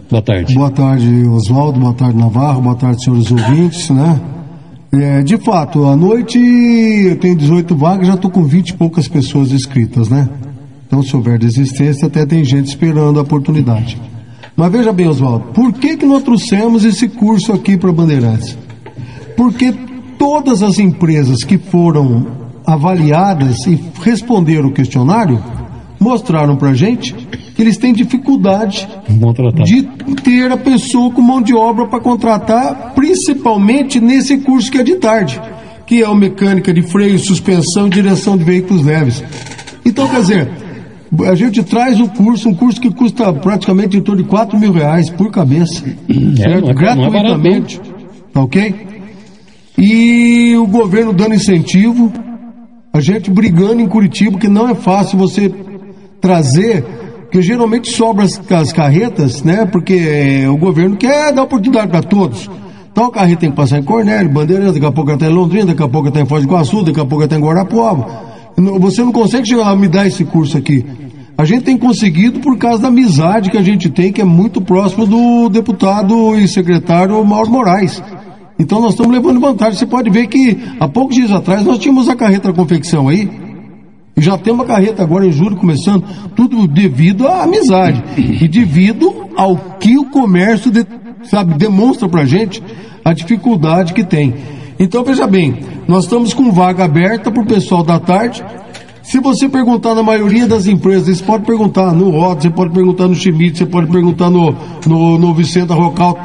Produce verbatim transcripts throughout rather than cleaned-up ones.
Boa tarde. Boa tarde, Oswaldo. Boa tarde, Navarro. Boa tarde, senhores ouvintes, né? É, de fato, à noite eu tenho dezoito vagas, já estou com vinte e poucas pessoas inscritas, né? Então, se houver desistência, até tem gente esperando a oportunidade. Mas veja bem, Oswaldo, por que que nós trouxemos esse curso aqui para Bandeirantes? Porque todas as empresas que foram avaliadas e responderam o questionário mostraram para a gente que eles têm dificuldade de ter a pessoa com mão de obra para contratar, principalmente nesse curso que é de tarde, que é o mecânica de freio, suspensão e direção de veículos leves. Então, quer dizer, a gente traz o curso, um curso que custa praticamente em torno de quatro mil reais por cabeça, certo? Não é, gratuitamente, não é, tá ok? E o governo dando incentivo, a gente brigando em Curitiba, que não é fácil você trazer, porque geralmente sobra as, as carretas, né? Porque o governo quer dar oportunidade para todos. Então a carreta tem que passar em Cornélio, Bandeirantes, daqui a pouco até em Londrina, daqui a pouco até em Foz do Iguaçu, daqui a pouco até em Guarapuava. Você não consegue chegar a me dar esse curso aqui. A gente tem conseguido por causa da amizade que a gente tem, que é muito próximo do deputado e secretário Mauro Moraes. Então nós estamos levando vantagem. Você pode ver que há poucos dias atrás nós tínhamos a carreta da confecção aí, e já temos a carreta agora em julho começando, tudo devido à amizade e devido ao que o comércio de, sabe, demonstra pra gente a dificuldade que tem. Então veja bem, nós estamos com vaga aberta para o pessoal da tarde. Se você perguntar na maioria das empresas, você pode perguntar no Otto, você pode perguntar no Schmidt, você pode perguntar no, no, no Vicente Rocal.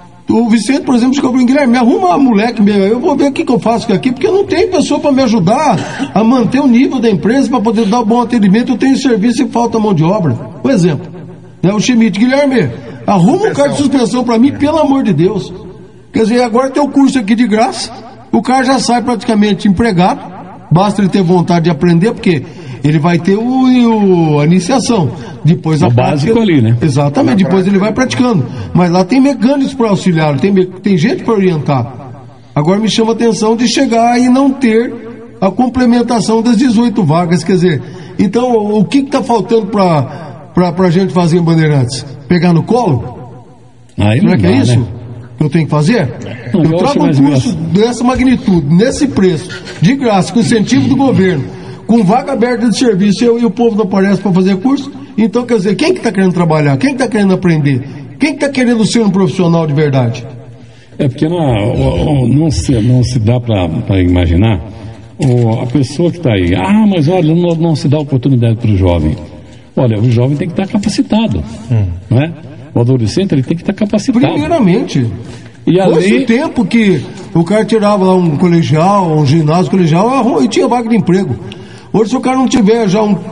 O Vicente, por exemplo, chegou para o Guilherme, me arruma uma moleque, eu vou ver o que, que eu faço aqui, porque eu não tenho pessoa para me ajudar a manter o nível da empresa, para poder dar um bom atendimento, eu tenho serviço e falta mão de obra. Um exemplo, né? O Schmidt, Guilherme, arruma um carro de suspensão para mim, pelo amor de Deus. Quer dizer, agora tem o curso aqui de graça, o cara já sai praticamente empregado, basta ele ter vontade de aprender, porque ele vai ter o, o, a iniciação, depois a o prática, básico ali, né? Exatamente, depois ele vai praticando. Mas lá tem mecânicos para auxiliar, tem, tem gente para orientar. Agora me chama a atenção de chegar e não ter a complementação das dezoito vagas, quer dizer, então o que está faltando para a gente fazer em Bandeirantes? Pegar no colo? Aí Será não que dá, é isso? Né? Que eu tenho que fazer? Não, eu eu trago um curso graça. dessa magnitude, nesse preço, de graça, com incentivo do governo, com vaga aberta de serviço, eu e o povo não aparece para fazer curso. Então, quer dizer, quem que está querendo trabalhar? Quem que está querendo aprender? Quem que está querendo ser um profissional de verdade? É porque não, não, se, não se dá para imaginar o, a pessoa que está aí. Ah, mas olha, não, não se dá oportunidade para o jovem. Olha, o jovem tem que estar capacitado, hum. não é? O adolescente ele tem que estar capacitado. Primeiramente. E ali... Fosse o tempo que o cara tirava lá um colegial, um ginásio colegial, e tinha vaga de emprego. Hoje, se o cara não tiver já um,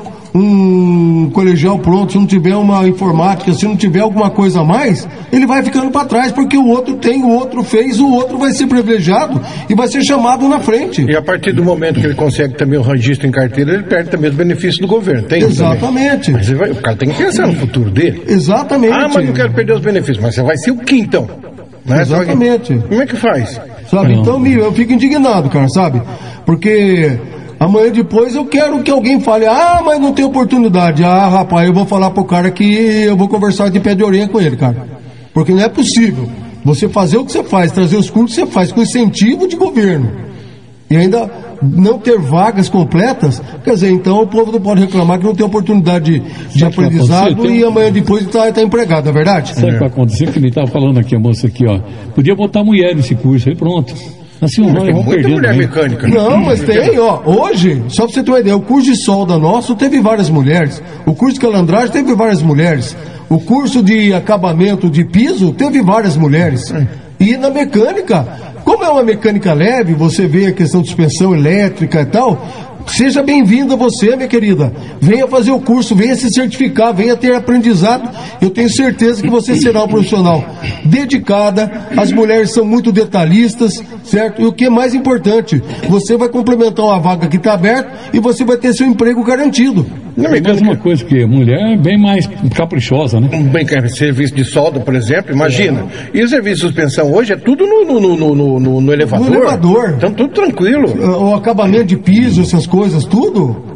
um colegial pronto, se não tiver uma informática, se não tiver alguma coisa a mais, ele vai ficando para trás, porque o outro tem, o outro fez, o outro vai ser privilegiado e vai ser chamado na frente. E a partir do momento que ele consegue também o registro em carteira, ele perde também os benefícios do governo. Tem Exatamente. Mas vai, o cara tem que pensar no futuro dele. Exatamente. Ah, mas não quero perder os benefícios. Mas você vai ser o que então? Né? Exatamente. Como é que faz? Sabe, então eu fico indignado, cara, sabe? Porque amanhã depois eu quero que alguém fale, ah, mas não tem oportunidade. Ah, rapaz, eu vou falar pro cara que eu vou conversar de pé de orelha com ele, cara. Porque não é possível você fazer o que você faz, trazer os cursos que você faz com incentivo de governo e ainda não ter vagas completas. Quer dizer, então o povo não pode reclamar que não tem oportunidade de, de aprendizado e amanhã depois está tá empregado, é verdade? Sabe o que vai acontecer? Que ele estava falando aqui, a moça aqui, ó. Podia botar mulher nesse curso aí, pronto. Assim, não, tem muita mulher mecânica. Não, mas tem, ó. Hoje, só pra você ter uma ideia, o curso de solda nosso teve várias mulheres. O curso de calandragem teve várias mulheres. O curso de acabamento de piso teve várias mulheres. E na mecânica, como é uma mecânica leve, você vê a questão de suspensão elétrica e tal, seja bem-vinda você, minha querida. Venha fazer o curso, venha se certificar, venha ter aprendizado. Eu tenho certeza que você será um profissional dedicada. As mulheres são muito detalhistas, certo? E o que é mais importante, você vai complementar uma vaga que está aberta e você vai ter seu emprego garantido. Não é mais uma coisa, que mulher é bem mais caprichosa, né? Bem, serviço de solda, por exemplo, imagina. É. E o serviço de suspensão hoje é tudo no, no, no, no, no, no elevador. No elevador. Então tudo tranquilo. O acabamento de piso, essas coisas, tudo.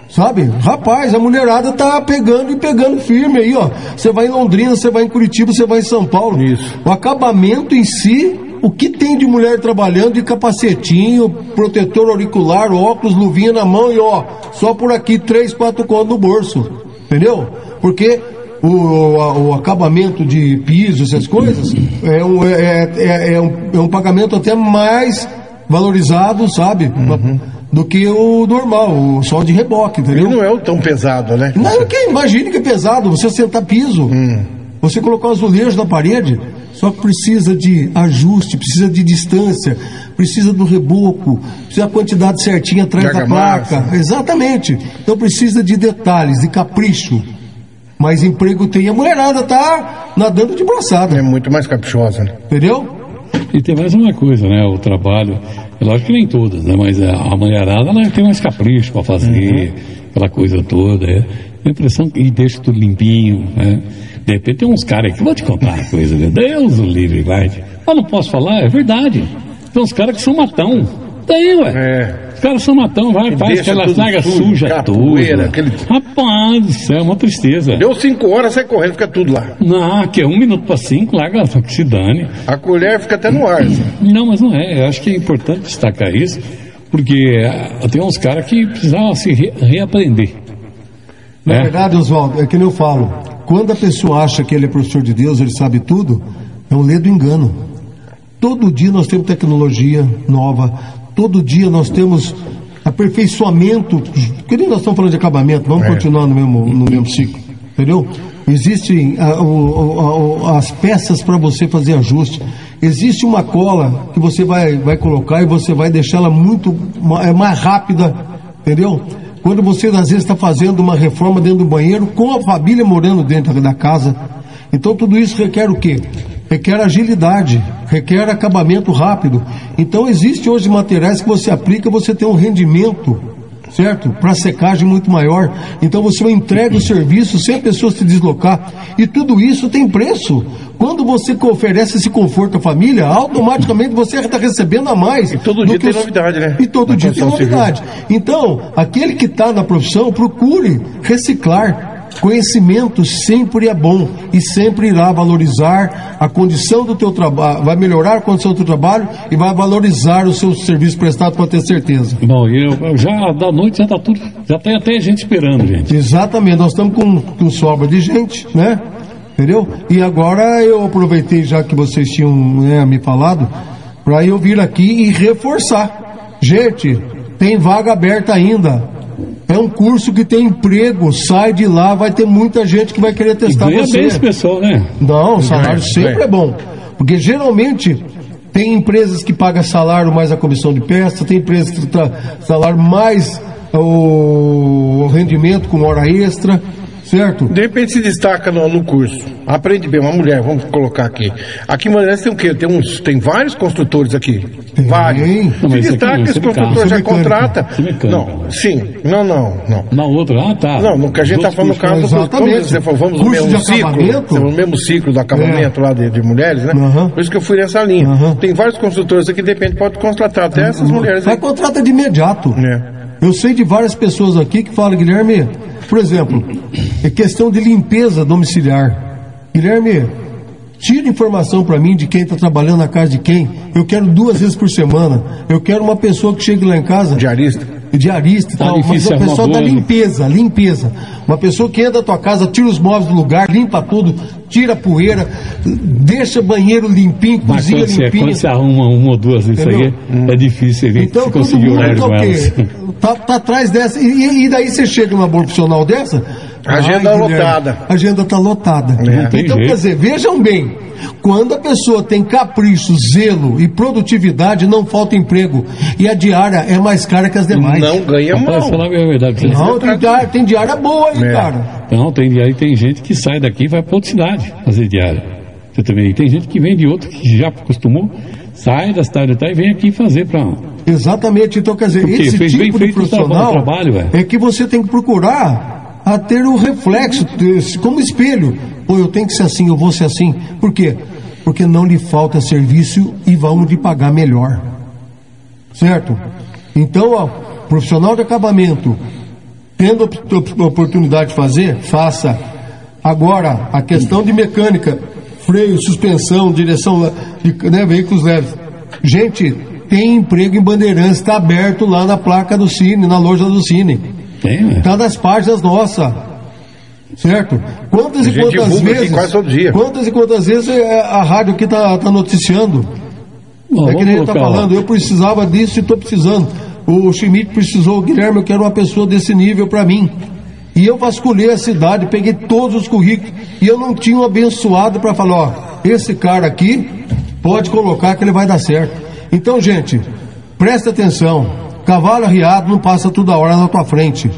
Sabe? Rapaz, a mulherada tá pegando e pegando firme aí, ó. Você vai em Londrina, você vai em Curitiba, você vai em São Paulo. Isso. O acabamento em si, o que tem de mulher trabalhando de capacetinho, protetor auricular, óculos, luvinha na mão e ó, só por aqui três, quatro contos no bolso. Entendeu? Porque o, o, o acabamento de piso, essas coisas, é um, é, é, é, um, é um pagamento até mais valorizado, sabe? Uhum. Do que o normal, o sol de reboque, entendeu? Ele não é o tão pesado, né? Não, que, imagine que é pesado, você sentar piso, hum. você colocar azulejo na parede, só que precisa de ajuste, precisa de distância, precisa do reboco, precisa da quantidade certinha atrás da placa. Exatamente. Então precisa de detalhes, de capricho. Mas emprego tem, a mulherada tá nadando de braçada. É muito mais caprichosa, né? Entendeu? E tem mais uma coisa, né? O trabalho, é lógico que nem todas, né? Mas a, a mulherada, ela tem mais capricho para fazer, uhum. aquela coisa toda. É. A impressão que deixa tudo limpinho, né? De repente tem uns caras aqui, vou te contar uma coisa, né? Deus o livre, vai. Eu não posso falar, é verdade. Tem uns caras que são matão. Tem, ué. É. Os caras são matão, vai, e faz aquela saga suja capoeira, tudo. Aquele... Rapaz do céu, é uma tristeza. Deu cinco horas, sai correndo, fica tudo lá. Não, que é um minuto para cinco, larga, que se dane. A colher fica até no ar. Assim. Não, mas não é. Eu acho que é importante destacar isso, porque tem uns caras que precisavam se re reaprender. Na é. verdade, Oswaldo, é que nem eu falo, quando a pessoa acha que ele é professor de Deus, ele sabe tudo, é um ledo engano. Todo dia nós temos tecnologia nova. Todo dia nós temos aperfeiçoamento, que nem nós estamos falando de acabamento, vamos é. continuar no mesmo, no mesmo ciclo, entendeu? Existem a, o, a, as peças para você fazer ajuste. Existe uma cola que você vai, vai colocar e você vai deixar ela muito é mais rápida, entendeu? Quando você às vezes está fazendo uma reforma dentro do banheiro, com a família morando dentro da casa. Então tudo isso requer o quê? Requer agilidade, requer acabamento rápido. Então existe hoje materiais que você aplica, você tem um rendimento, certo? Para secagem muito maior. Então você entrega o serviço sem a pessoa se deslocar. E tudo isso tem preço. Quando você oferece esse conforto à família, automaticamente você está recebendo a mais. E todo dia tem os... novidade, né? E todo na dia tem novidade. Civil. Então, aquele que está na profissão, procure reciclar. Conhecimento sempre é bom e sempre irá valorizar a condição do teu trabalho, vai melhorar a condição do teu trabalho e vai valorizar o seu serviço prestado, pode ter certeza. Bom, eu, eu já da noite já está tudo, já tem até gente esperando, gente. Exatamente, nós estamos com, com sobra de gente, né? Entendeu? E agora eu aproveitei, já que vocês tinham, né, me falado, para eu vir aqui e reforçar. Gente, tem vaga aberta ainda. É um curso que tem emprego, sai de lá, vai ter muita gente que vai querer testar e você. Bem esse pessoal, né? Não, o salário sempre é bom. Porque geralmente tem empresas que pagam salário mais a comissão de peça, tem empresas que dão salário mais o rendimento com hora extra. Certo? De repente se destaca no, no curso. Aprende bem, uma mulher, vamos colocar aqui. Aqui em Maneiras tem o quê? Tem, uns, tem vários construtores aqui. Tem. Vários. Não, se destaca, esse construtor já contrata. Não, sim. Não, não, não. Na outra, ah, tá. Não, no que a gente está falando no caso do exatamente. Você falou, vamos no mesmo ciclo. No mesmo ciclo do acabamento é. lá de, de mulheres, né? Uhum. Por isso que eu fui nessa linha. Uhum. Tem vários construtores aqui, de repente pode contratar até essas uhum. mulheres. Vai aí. Contrata de imediato. É. Eu sei de várias pessoas aqui que falam, Guilherme, por exemplo, é questão de limpeza domiciliar. Guilherme, tira informação para mim de quem está trabalhando na casa de quem. Eu quero duas vezes por semana. Eu quero uma pessoa que chegue lá em casa. Diarista. Diarista e tal, mas uma pessoa da limpeza, limpeza. Uma pessoa que entra da tua casa, tira os móveis do lugar, limpa tudo, tira a poeira, deixa banheiro limpinho, mas cozinha quando limpinho. Você, quando você arruma uma ou duas isso aí, hum. é difícil ver então, você conseguir horário com elas. Tá, tá atrás dessa, e, e daí você chega numa boa profissional dessa, agenda ai, lotada. A agenda está lotada. É. Então, quer dizer, vejam bem, quando a pessoa tem capricho, zelo e produtividade, não falta emprego. E a diária é mais cara que as demais. Não ganha mal. Falar a verdade. Não, tem diária, tem diária boa aí, é. cara. Não, tem diária, tem gente que sai daqui e vai para outra cidade fazer diária. Você também tem gente que vem de outro, que já acostumou, sai da cidade e vem aqui fazer para... Exatamente, então quer dizer, porque esse fez tipo bem de feito profissional o trabalho, véio. É que você tem que procurar a ter o reflexo, como espelho. Pô, eu tenho que ser assim, eu vou ser assim. Por quê? Porque não lhe falta serviço e vamos lhe pagar melhor. Certo? Então, ó, profissional de acabamento, Tendo a oportunidade de fazer, faça. Agora, a questão de mecânica, freio, suspensão, direção de, né, veículos leves. Gente, tem emprego em Bandeirantes, está aberto lá na placa do Cine, na loja do Cine. Tem, está nas páginas nossas. Certo? Quantas e quantas vezes. Quase todo dia. Quantas e quantas vezes a rádio aqui está tá noticiando? Bom, é que nem ele está falando, eu precisava disso e estou precisando. O Schmidt precisou, o Guilherme, eu quero uma pessoa desse nível para mim. E eu vasculhei a cidade, peguei todos os currículos e eu não tinha um abençoado para falar, ó, esse cara aqui pode colocar que ele vai dar certo. Então, gente, presta atenção, cavalo arriado não passa toda hora na tua frente.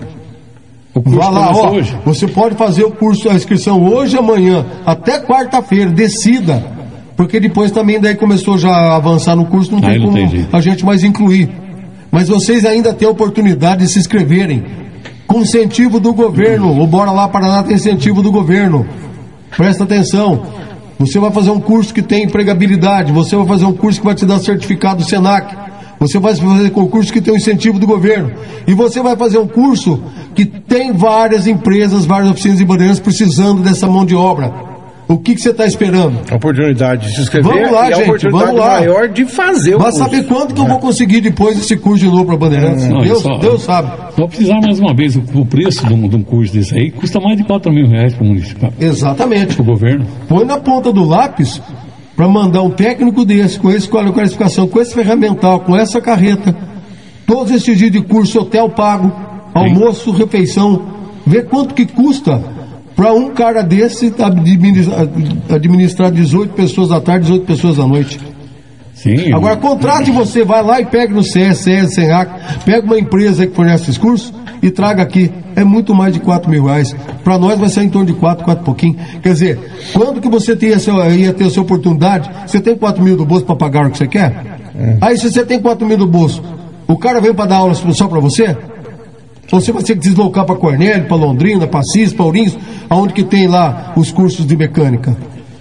Vá lá, ó, hoje. Você pode fazer o curso, a inscrição hoje, amanhã, até quarta-feira, decida, porque depois também daí começou já a avançar no curso, não tem como a gente mais incluir. Mas vocês ainda têm a oportunidade de se inscreverem. Com incentivo do governo. O Bora Lá Paraná tem incentivo do governo. Presta atenção. Você vai fazer um curso que tem empregabilidade. Você vai fazer um curso que vai te dar certificado do Senac. Você vai fazer um curso que tem um incentivo do governo. E você vai fazer um curso que tem várias empresas, várias oficinas de Bandeirantes precisando dessa mão de obra. O que, que você está esperando? A oportunidade de se inscrever. Vamos lá, e gente, a oportunidade vamos lá. maior de fazer o Mas curso. saber quanto que eu vou conseguir depois desse curso de novo para Bandeirantes? Não, Deus, só, Deus sabe. Vou precisar mais uma vez, o, o preço de um, de um curso desse aí custa mais de quatro mil reais para o município. Exatamente. Para o governo. Põe na ponta do lápis para mandar um técnico desse, com esse qualificação, com esse ferramental, com essa carreta, todos esses dias de curso, hotel pago, almoço, Sim. refeição, ver quanto que custa para um cara desse administrar, administrar dezoito pessoas à tarde, dezoito pessoas à noite. Sim. Agora, contrate você, vai lá e pega no C S, C S, Senac, pega uma empresa que fornece esses cursos e traga aqui. É muito mais de quatro mil reais. Para nós vai ser em torno de quatro, quatro e pouquinho. Quer dizer, quando que você tem a sua, ia ter a sua oportunidade, você tem quatro mil do bolso para pagar o que você quer? É. Aí se você tem quatro mil do bolso, o cara vem para dar aula só para você? Você vai ter que deslocar para Cornélio, para Londrina, para Assis, para Ourinhos, aonde que tem lá os cursos de mecânica?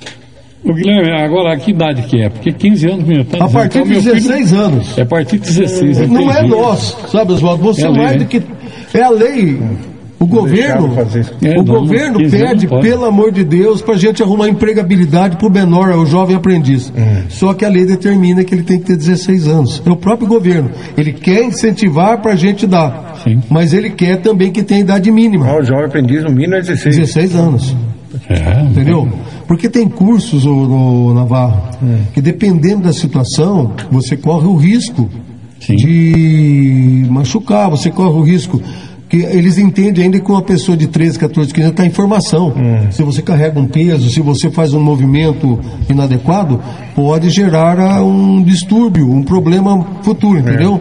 O Guilherme, agora que idade que é? Porque quinze anos, meu, tá a partir de dezesseis filho, anos. É a partir de dezesseis. Não entendi. É nós, sabe, Oswaldo? Você é mais lei, do que... É a lei. O não governo, é, o não, governo pede, pelo amor de Deus, para a gente arrumar empregabilidade para o menor, o jovem aprendiz. Hum. Só que a lei determina que ele tem que ter dezesseis anos. É o próprio governo. Ele quer incentivar para a gente dar. Sim. Mas ele quer também que tenha idade mínima. Ah, o jovem aprendiz, no mínimo é dezesseis. dezesseis anos. É, entendeu? Porque tem cursos, no, no Navarro, é. que dependendo da situação, você corre o risco Sim. de machucar, você corre o risco... que eles entendem ainda que uma pessoa de treze, quatorze, quinze anos está em formação. Hum. Se você carrega um peso, se você faz um movimento inadequado, pode gerar um distúrbio, um problema futuro, entendeu?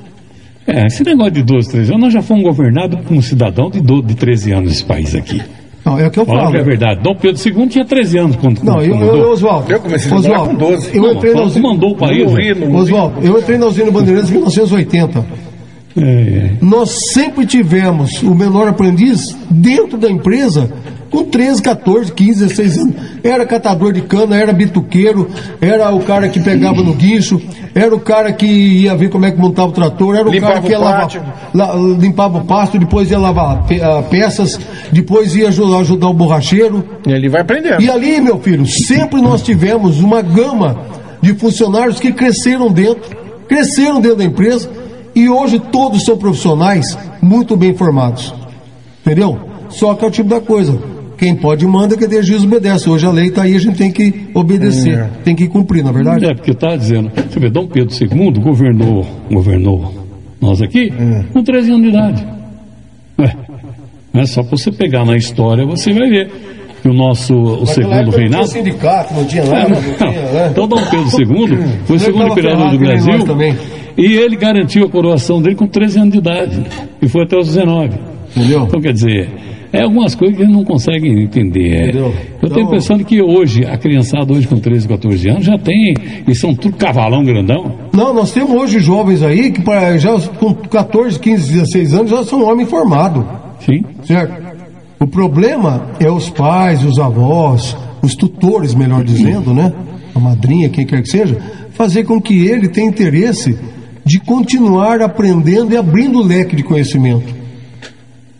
É, esse negócio de doze, treze anos, nós já fomos governados por um cidadão de, doze, de treze anos nesse país aqui. Não, é o que eu Fala falo. Que é verdade. Dom Pedro segundo tinha treze anos quando Não, eu, eu, Oswaldo. Eu comecei a Oswaldo, com doze. Eu entrei não, na usina. Mandou o país. Oswaldo, eu entrei na usina Bandeirantes em mil novecentos e oitenta. É, é. Nós sempre tivemos o menor aprendiz dentro da empresa com treze, quatorze, quinze, dezesseis anos. Era catador de cana, era bituqueiro, era o cara que pegava no guincho, era o cara que ia ver como é que montava o trator, era o limpava cara que ia lavar, la, limpava o pasto, depois ia lavar pe, uh, peças, depois ia ajudar, ajudar o borracheiro. E ele vai aprendendo. E ali, meu filho, sempre nós tivemos uma gama de funcionários que cresceram dentro, cresceram dentro da empresa. E hoje todos são profissionais muito bem formados. Entendeu? Só que é o tipo da coisa. Quem pode manda, quem tem juízo obedece. Hoje a lei está aí, a gente tem que obedecer. É. Tem que cumprir, na verdade. É, porque está dizendo, você vê, Dom Pedro segundo governou, governou nós aqui é. com treze anos de idade. Ué, é só para você pegar na história, você vai ver que o nosso o segundo reinado... Não tinha sindicato, não tinha nada, é, não, não tinha, né? Então Dom Pedro segundo foi o segundo imperador do Brasil. E ele garantiu a coroação dele com treze anos de idade. E foi até os dezenove. Entendeu? Então, quer dizer, é algumas coisas que eles não conseguem entender. Entendeu? Eu então, tenho a impressão de que hoje, a criançada hoje com treze, quatorze anos, já tem, e são tudo cavalão grandão. Não, nós temos hoje jovens aí que já com quatorze, quinze, dezesseis anos já são homem formado. Sim. Certo? O problema é os pais, os avós, os tutores, melhor dizendo, né? A madrinha, quem quer que seja, fazer com que ele tenha interesse de continuar aprendendo e abrindo o leque de conhecimento.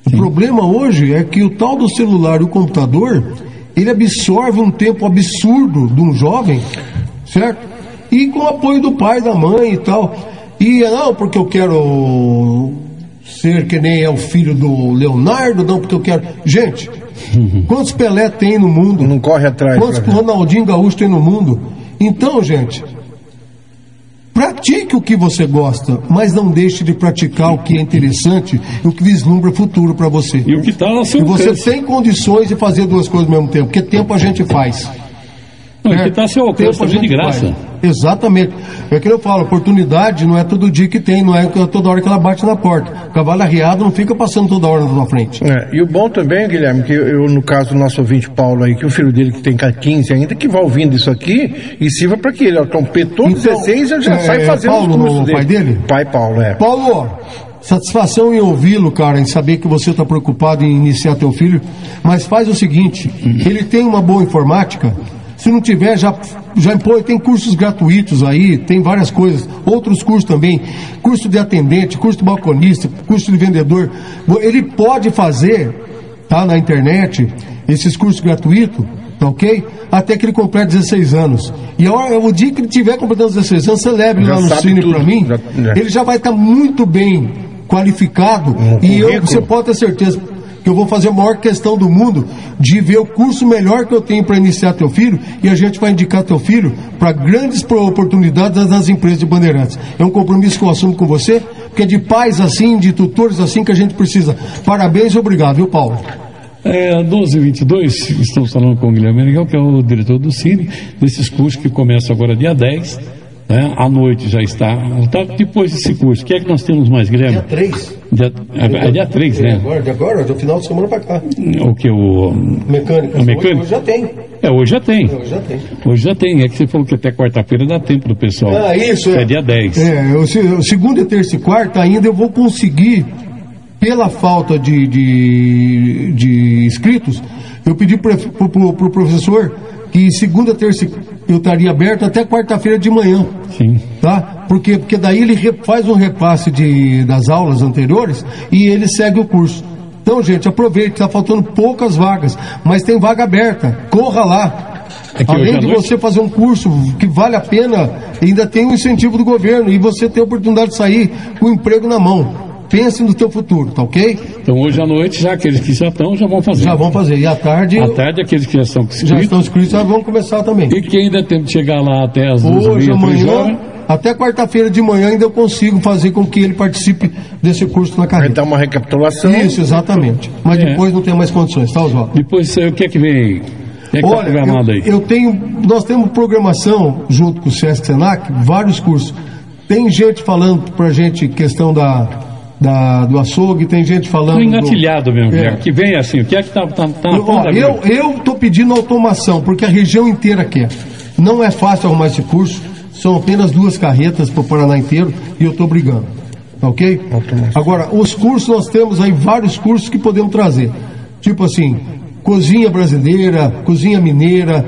O problema hoje é que o tal do celular e o computador, ele absorve um tempo absurdo de um jovem, certo? E com o apoio do pai, da mãe e tal. E não, porque eu quero ser que nem é o filho do Leonardo, não, porque eu quero... Gente, quantos Pelé tem no mundo? Não corre atrás. Quantos Ronaldinho Gaúcho tem no mundo? Então, gente, pratique o que você gosta, mas não deixe de praticar o que é interessante e o que vislumbra futuro para você. E o que está ao seu E você alcance. tem condições de fazer duas coisas ao mesmo tempo, porque tempo a gente faz. Não, É, que está a seu alcance tempo a também de gente graça. faz. Exatamente. É que eu falo, oportunidade não é todo dia que tem, não é toda hora que ela bate na porta. Cavalo arriado não fica passando toda hora na sua frente. É, e o bom também, Guilherme, que eu, no caso do nosso ouvinte Paulo aí, que o filho dele que tem quinze ainda, que vai ouvindo isso aqui e sirva para que ele, ó, completou Então, dezesseis, já, já é, sai fazendo Paulo, os cursos o dele. pai dele? Pai Paulo, é. Paulo, satisfação em ouvi-lo, cara, em saber que você está preocupado em iniciar teu filho, mas faz o seguinte, ele tem uma boa informática, se não tiver, já, já impõe, tem cursos gratuitos aí, tem várias coisas, outros cursos também, curso de atendente, curso de balconista, curso de vendedor, ele pode fazer, tá, na internet, esses cursos gratuitos, tá ok? Até que ele complete dezesseis anos. E a hora, o dia que ele tiver completando dezesseis anos, você leva ele Já lá no sabe Cine tudo. para mim, Já- já. ele já vai estar muito bem qualificado Um e eu, currículo. você pode ter certeza que eu vou fazer a maior questão do mundo de ver o curso melhor que eu tenho para iniciar teu filho e a gente vai indicar teu filho para grandes pro- oportunidades das empresas de Bandeirantes. É um compromisso que eu assumo com você, porque é de pais assim, de tutores assim que a gente precisa. Parabéns e obrigado, viu, Paulo? É, doze e vinte e dois, estamos falando com o Guilherme Miguel, que é o diretor do Cine, desses cursos que começam agora dia dez, né? À noite já está. Tá, depois desse curso, o que é que nós temos mais, Guilherme? três. Dia, é, é dia três, né? Agora, de agora, do final de semana para cá. O que? O, Mecânica. A mecânica? Hoje já tem. é, hoje já tem. Hoje já tem. Hoje já tem. É que você falou que até quarta-feira dá tempo do pessoal. Ah, isso é. É dia dez. É, o, se- o segunda, terça e quarta ainda eu vou conseguir, pela falta de, de, de inscritos, eu pedi para o professor que segunda, terça eu estaria aberto até quarta-feira de manhã. Sim. Tá? Porque, porque daí ele re- faz um repasse de, das aulas anteriores e ele segue o curso. Então, gente, aproveite, está faltando poucas vagas, mas tem vaga aberta, corra lá. É que Além hoje à de noite- você fazer um curso que vale a pena, ainda tem um incentivo do governo e você tem a oportunidade de sair com o emprego na mão. Pense no teu futuro, tá ok? Então hoje à noite, já aqueles que já estão, já vão fazer. Já vão fazer. E à tarde, À tarde, aqueles que já estão já inscritos. estão inscritos, já vão começar também. E quem ainda tem que chegar lá até as duas e Hoje, meia, três amanhã, horas. até quarta-feira de manhã ainda eu consigo fazer com que ele participe desse curso na Vai carreira. dar uma recapitulação. Isso, exatamente. Mas É. depois não tem mais condições, tá, Oswaldo? Depois isso aí, o que é que vem aí? O que é que está Olha, programado eu, aí? eu tenho, nós temos programação junto com o Sesc Senac, vários cursos. Tem gente falando pra gente questão da, da, do açougue, tem gente falando... Estou do- engatilhado mesmo, É. Guilherme. Que vem assim, o que é que está tá, tá na Eu, ó, ponta da eu, agulha? eu tô pedindo automação, porque a região inteira quer. Não é fácil arrumar esse curso, são apenas duas carretas para o Paraná inteiro e eu tô brigando. Tá ok? Automação. Agora, os cursos, nós temos aí vários cursos que podemos trazer. Tipo assim, cozinha brasileira, cozinha mineira,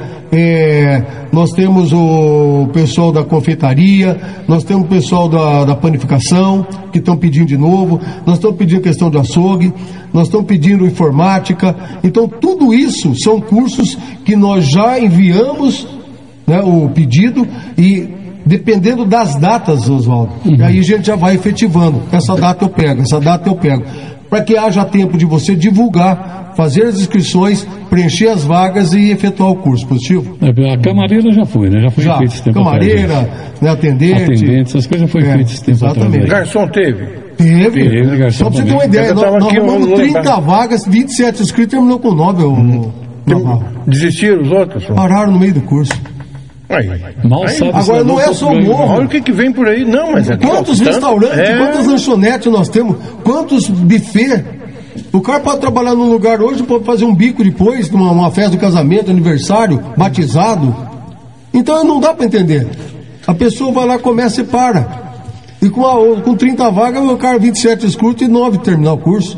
é, nós temos o pessoal da confeitaria, nós temos o pessoal da, da panificação, que estão pedindo de novo, nós estamos pedindo questão de açougue, nós estamos pedindo informática. Então, tudo isso são cursos que nós já enviamos, né, o pedido e dependendo das datas, Oswaldo, Uhum. aí a gente já vai efetivando. Essa data eu pego, essa data eu pego. Para que haja tempo de você divulgar, fazer as inscrições, preencher as vagas e efetuar o curso. Positivo? A camareira já foi, né? Já foi Já. feito esse tempo Camareira, atrás. né, atendente. Atendente, essas coisas já foi É, feito esse tempo exatamente. atrás. aí. Garçom teve? Teve. Teve, garçom Só pra você ter também. uma ideia, Eu nós, tava nós aqui, eu arrumamos não trinta lembro. vagas, vinte e sete inscritos, terminou com nove. Uhum. Navarro. Desistiram os outros? Só? Pararam no meio do curso. Aí. Mal Aí, sabe agora se não é pouco só ganho, morro. Olha o que, que vem por aí. Não, mas aqui, Quantos ó, tanto- restaurantes, é, quantas lanchonetes nós temos, quantos buffet. O cara pode trabalhar num lugar hoje, pode fazer um bico depois, numa uma festa de casamento, aniversário, batizado. Então não dá para entender. A pessoa vai lá, começa e para. E com, a, com trinta vagas, o cara vinte e sete escuta e nove terminar o curso.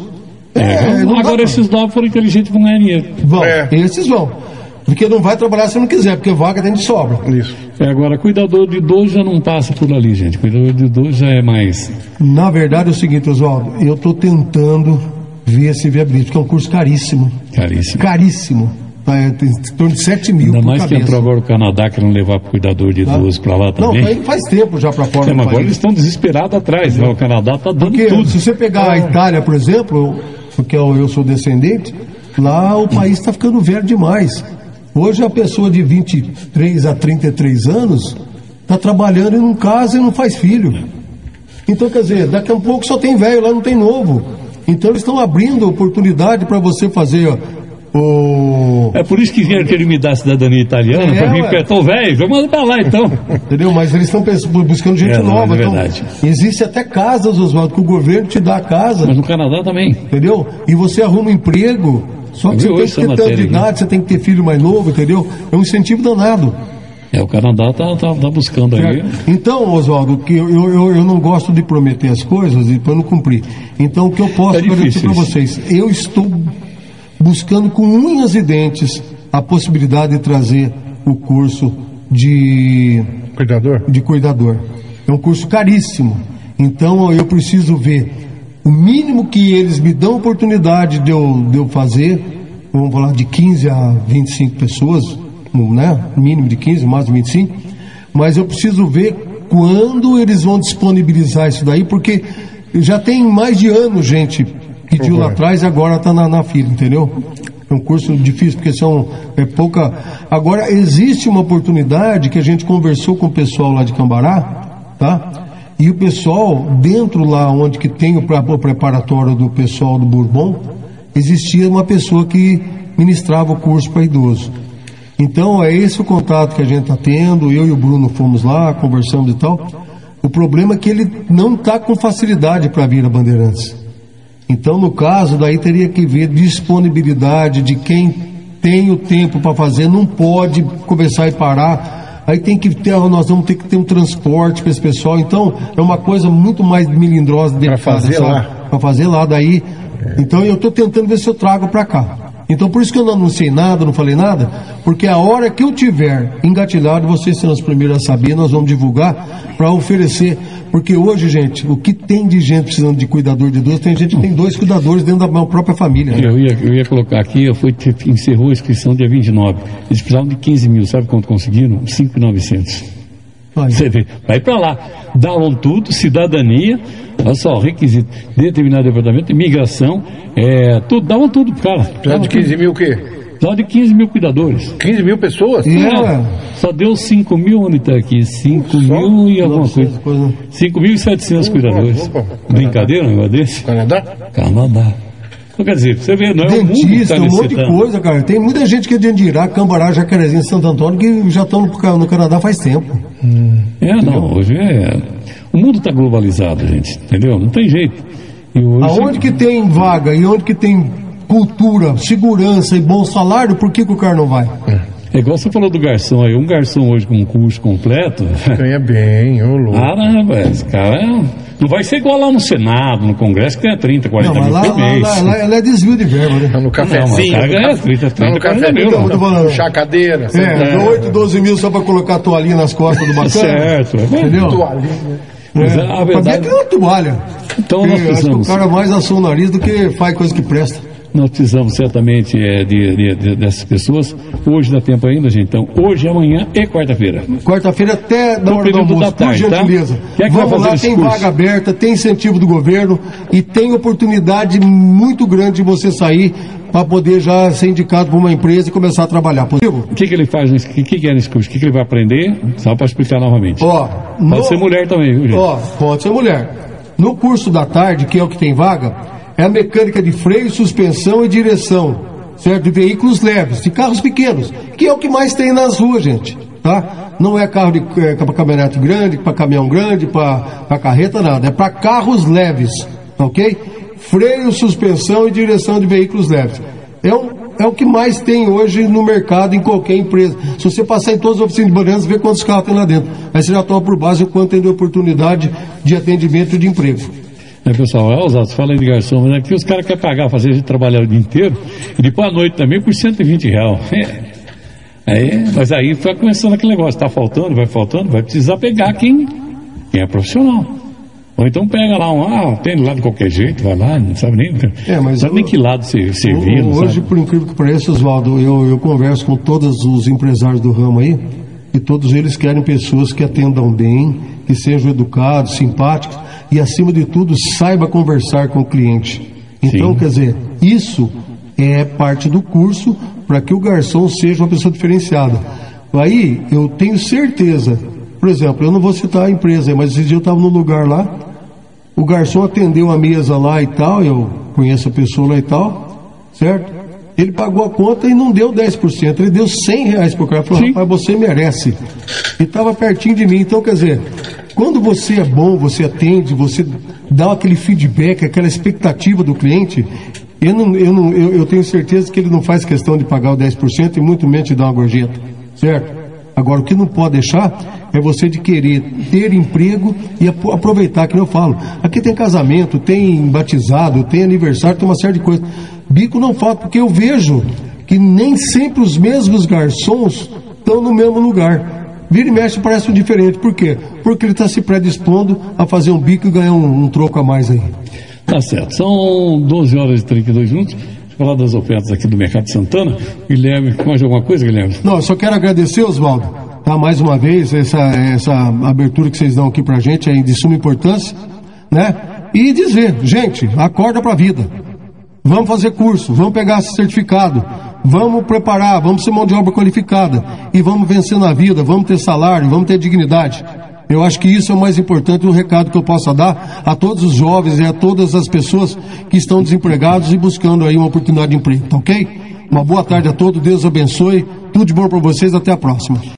É, não dá agora pra- esses nove foram inteligentes vão ganhar dinheiro. Vão, É. esses vão. Porque não vai trabalhar se não quiser, porque vaga tem de sobra. Isso. É, agora, cuidador de idoso já não passa por ali, gente. Cuidador de idoso já é mais. Na verdade é o seguinte, Oswaldo, eu estou tentando ver se viabiliza, porque é um curso caríssimo. Caríssimo. Caríssimo. É, tem em torno de sete mil. Ainda mais que entrou agora o Canadá querendo levar para o cuidador de idoso para lá também. Não, faz tempo já para fora. É, mas agora eles estão desesperados atrás, né? O Canadá está dando porque, tudo. Se você pegar a Itália, por exemplo, porque eu, eu sou descendente, lá o país está ficando velho demais. Hoje a pessoa de vinte e três a trinta e três anos está trabalhando em um casa e não faz filho. Então, quer dizer, daqui a um pouco só tem velho, lá não tem novo. Então eles estão abrindo oportunidade para você fazer... Ó, O... É por isso que vieram querer me dar a cidadania italiana, é, para mim, porque eu tô velho, vamos mandar pra lá então. Entendeu? Mas eles estão buscando gente é, não, nova. É verdade. Então, existe até casas, Oswaldo, que o governo te dá a casa. Mas no Canadá também. Entendeu? E você arruma um emprego, só que você tem que ter tanto de idade, você tem que ter filho mais novo, entendeu? É um incentivo danado. É, o Canadá tá, tá, tá buscando aí. É. Então, Oswaldo, que eu, eu, eu não gosto de prometer as coisas e para não cumprir. Então, o que eu posso é garantir para vocês? Eu estou buscando com unhas e dentes a possibilidade de trazer o curso de cuidador. de cuidador. É um curso caríssimo. Então eu preciso ver o mínimo que eles me dão oportunidade de eu, de eu fazer, vamos falar de quinze a vinte e cinco pessoas, né? Mínimo de quinze, mais de vinte e cinco, mas eu preciso ver quando eles vão disponibilizar isso daí, porque já tem mais de ano, gente, pediu lá atrás e agora está na, na fila, entendeu? É um curso difícil, porque são é pouca... Agora, existe uma oportunidade que a gente conversou com o pessoal lá de Cambará, tá? E o pessoal, dentro lá onde que tem o, o preparatório do pessoal do Bourbon, existia uma pessoa que ministrava o curso para idoso. Então, é esse o contato que a gente está tendo, eu e o Bruno fomos lá, conversamos e tal. O problema é que ele não está com facilidade para vir a Bandeirantes. Então, no caso, daí teria que ver disponibilidade de quem tem o tempo para fazer, não pode começar e parar. Aí tem que ter, nós vamos ter que ter um transporte para esse pessoal. Então, é uma coisa muito mais melindrosa para fazer lá. Para fazer lá, daí. Então, eu estou tentando ver se eu trago para cá. Então, por isso que eu não anunciei nada, não falei nada, porque a hora que eu tiver engatilhado, vocês serão os primeiros a saber, nós vamos divulgar para oferecer. Porque hoje, gente, o que tem de gente precisando de cuidador de idoso, tem gente que tem dois cuidadores dentro da minha própria família. Né? Eu, ia, eu ia colocar aqui, eu fui, encerrou a inscrição dia vinte e nove. Eles precisavam de quinze mil, sabe quanto conseguiram? cinco mil e novecentos. Você vê, vai para lá, dão tudo, cidadania, olha só, requisito, determinado departamento, imigração, é, tudo, davam tudo pro cara. Precisava de quinze mil o quê? Precisava de quinze mil cuidadores. quinze mil pessoas? Yeah. Não, só deu cinco mil, onde está aqui? cinco mil e alguma coisa. coisa. cinco mil e setecentos cuidadores. Opa, opa. Brincadeira um negócio desse? Canadá? Canadá. Então, quer dizer, você vê, não é dentista, o mundo que tá um monte de coisa, cara. Tem muita gente que é de Andirá, Cambará, Jacarezinho, Santo Antônio, que já estão no, no Canadá faz tempo. Hum. É, entendeu? Não, hoje é... O mundo está globalizado, gente, entendeu? Não tem jeito. E hoje... Aonde que tem vaga e onde que tem cultura, segurança e bom salário, por que, que o cara não vai? É igual você falou do garçom aí. Um garçom hoje com um curso completo... Ganha bem, ô louco. Caramba, esse cara é... Não vai ser igual lá no Senado, no Congresso, que ganha trinta, quarenta não, mil lá, por mês. Lá, lá, lá é desvio de verba, né? Tá no cafezinho. Não, o cara ganha trinta, trinta, quarenta mil. Puxar a cadeira. É, é. oito, doze mil só pra colocar a toalhinha nas costas do bacana. Certo. Entendeu? Toalhinha. Mas é, a verdade... Pra uma toalha. Então nós precisamos... Acho que o cara mais assou o nariz do que faz coisa que presta. Nós precisamos certamente é, de, de, de, dessas pessoas. Hoje dá tempo ainda, gente. Então, hoje, amanhã e quarta-feira. Quarta-feira até na hora do almoço, por gentileza. Tá? É que Vamos lá, tem curso? Vaga aberta, tem incentivo do governo e tem oportunidade muito grande de você sair para poder já ser indicado por uma empresa e começar a trabalhar. Possível? O que, que ele faz? O que, que é nesse curso? O que, que ele vai aprender? Só para explicar novamente. Ó, pode no... ser mulher também, viu, gente? Ó, pode ser mulher. No curso da tarde, que é o que tem vaga, é a mecânica de freio, suspensão e direção, certo? De veículos leves, de carros pequenos, que é o que mais tem nas ruas, gente, tá? Não é carro de é, para caminhonete grande, para caminhão grande, para carreta, nada. É para carros leves, ok? Freio, suspensão e direção de veículos leves. É, um, é o que mais tem hoje no mercado, em qualquer empresa. Se você passar em todas as oficinas de Bandeirantes, vê quantos carros tem lá dentro. Aí você já toma por base o quanto tem de oportunidade de atendimento e de emprego. É, pessoal, é, Osado, você fala aí de garçom, mas aqui os caras querem pagar, fazer a gente trabalhar o dia inteiro, e depois à noite também por cento e vinte reais. É. Aí, mas aí vai começando aquele negócio, está faltando, vai faltando, vai precisar pegar quem, quem é profissional. Ou então pega lá um, ah, tem lá de qualquer jeito, vai lá, não sabe nem, é, mas sabe eu, nem que lado você, você eu, vira. Hoje, sabe? Por incrível que pareça, Oswaldo, eu, eu converso com todos os empresários do ramo aí, e todos eles querem pessoas que atendam bem, que sejam educados, simpáticos, e acima de tudo, saiba conversar com o cliente. Então, Sim. quer dizer, isso é parte do curso para que o garçom seja uma pessoa diferenciada. Aí, eu tenho certeza, por exemplo, eu não vou citar a empresa, mas esse dia eu estava num lugar lá, o garçom atendeu a mesa lá e tal, eu conheço a pessoa lá e tal, certo? Ele pagou a conta e não deu dez por cento, ele deu cem reais pro cara, falou, rapaz, você merece. E estava pertinho de mim, então quer dizer, quando você é bom, você atende, você dá aquele feedback, aquela expectativa do cliente, eu, não, eu, não, eu, eu tenho certeza que ele não faz questão de pagar o dez por cento e muito menos de dar uma gorjeta, certo? Agora, o que não pode deixar é você de querer ter emprego e aproveitar, que eu falo. Aqui tem casamento, tem batizado, tem aniversário, tem uma série de coisas. Bico não falta, porque eu vejo que nem sempre os mesmos garçons estão no mesmo lugar. Vira e mexe parece um diferente. Por quê? Porque ele está se predispondo a fazer um bico e ganhar um, um troco a mais aí. Tá certo. São doze horas e trinta e dois minutos. Falar das ofertas aqui do Mercado Santana. Guilherme, mais alguma coisa, Guilherme? Não, eu só quero agradecer, Oswaldo, tá, mais uma vez, essa, essa abertura que vocês dão aqui pra gente é de suma importância, né? E dizer, gente, acorda pra vida. Vamos fazer curso, vamos pegar esse certificado, vamos preparar, vamos ser mão de obra qualificada e vamos vencer na vida, vamos ter salário, vamos ter dignidade. Eu acho que isso é o mais importante, um recado que eu possa dar a todos os jovens e a todas as pessoas que estão desempregados e buscando aí uma oportunidade de emprego, tá ok? Uma boa tarde a todos, Deus abençoe, tudo de bom para vocês, até a próxima.